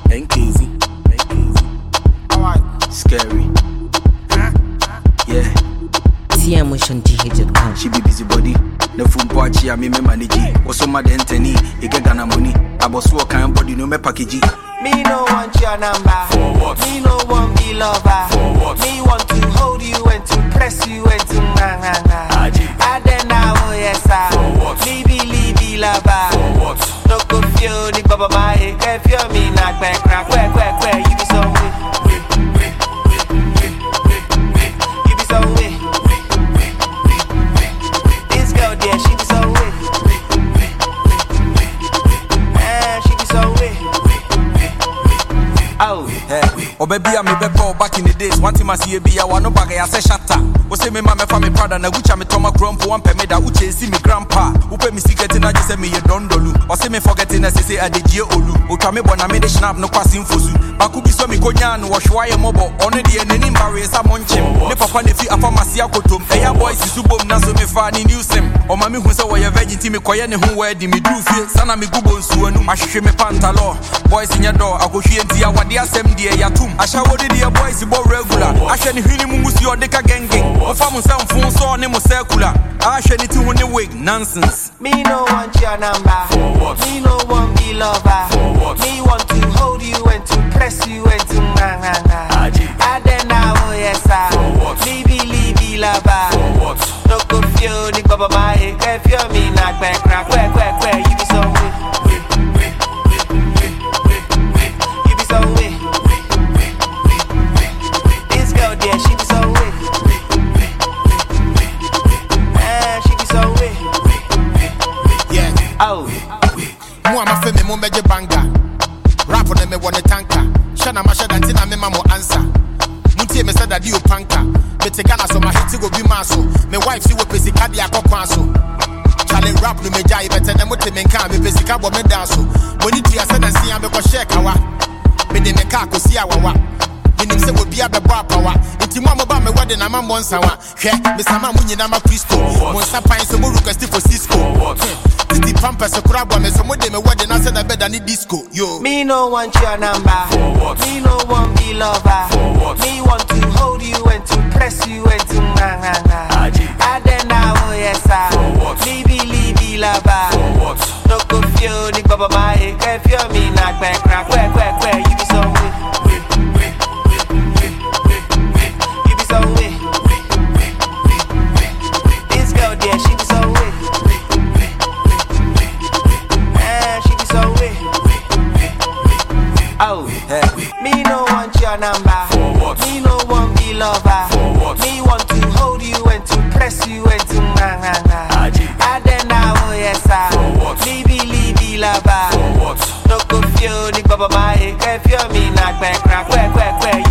Ain't easy. Alright. Scary. Yeah. TMotionGH.com. She be busy body. The phone party, I me manage. Also, my dentiny. You get Ghana money. I was work kind body, no me package. Me no want your number. For what? Me no want be lover. For what? Me want to hold you and to press you and to nga. I then now, oh yes, sir. For what? Me be lover. For what? No confuse, ni baba my if you me not back crack, where you be so way. You be so way. This girl there, she be so way. She be so way. Oh, hey. Oh baby, I me before back in the days. One time I see a be I want no bag. I say shatta. O say me mama family Prada na Gucci me Toma Grumpo one pay me da Uche see me grandpa. Who pay me secret na just say me a dondolu. O say me forgetting na say adeje olu. O twa me bona me de snap no kwasin fosu. Baku bi so me konya no hwa ye mobo. Ono de nani mbare sa monchim. Ne papa ne fi afamasi akotom. Eya boys su bom na so me fa ni news him. O ma me hu say wo ye virgin ti me koye ne hu wedding me do fie. Sana me gubo nsu anu. Ahwehwe me pantalo. Boys nya do akohwe nti awade asem de ya tum. Asha wodi de boys bo regular. Ahwe ne hwini mu musi odeka gengeng. Ofam some phone so ne mo circular. Ahwe ne ti hu ne wig nonsense. Me no want your number. For what? Me no want be lover. For what? Me want to hold you and to press you and to nga. I then now, oh yes, sir. For what? Me be lover. For what? No confuse, ni baba my if you me not back crack, where you be so way. You be so way. This girl there, she be so way. She be so way. Yeah. Oh. Mo ama fe me mo meje banga. Rap on me won tanka. Shana ma shada ntina me ma mo answer. Muntie me sada di opanka. Me te Ghana so ma hit go bi maso. Me wife si wo pesi ka dia kokwan so. Chale rap no me jai better na mo te me nka me pesi ka bo me dance so. Boni tia sada si am be ko share kawa. Me de me ka ko si awawa. Minim se wo bia be bo apawa. Nti mo ba me wode na ma monsa wa. Hwe me sama mu nyina ma Cristo. Mo nsa pan so mo request for Cisco. Titi Pampers crab me so mo de me wode na se na beda ni disco. Yo. Me no want your number. For what? Me no want be lover. For what? Me want to hold you and to press you and to nga. I then now, oh yes, sir. For what? Me be lover. For what? No confuse, ni baba my if you me not back crack, where you be so way. You be so way. This girl there, she be so way. She be so way. Oh, Hey. me no want your number. For what? Me no want be lover. For what? Me want to hold you and to press you and to nga. I then now, oh yes, sir. For what? Me be lover. For what? No confuse, ni baba my if you me not back crack, where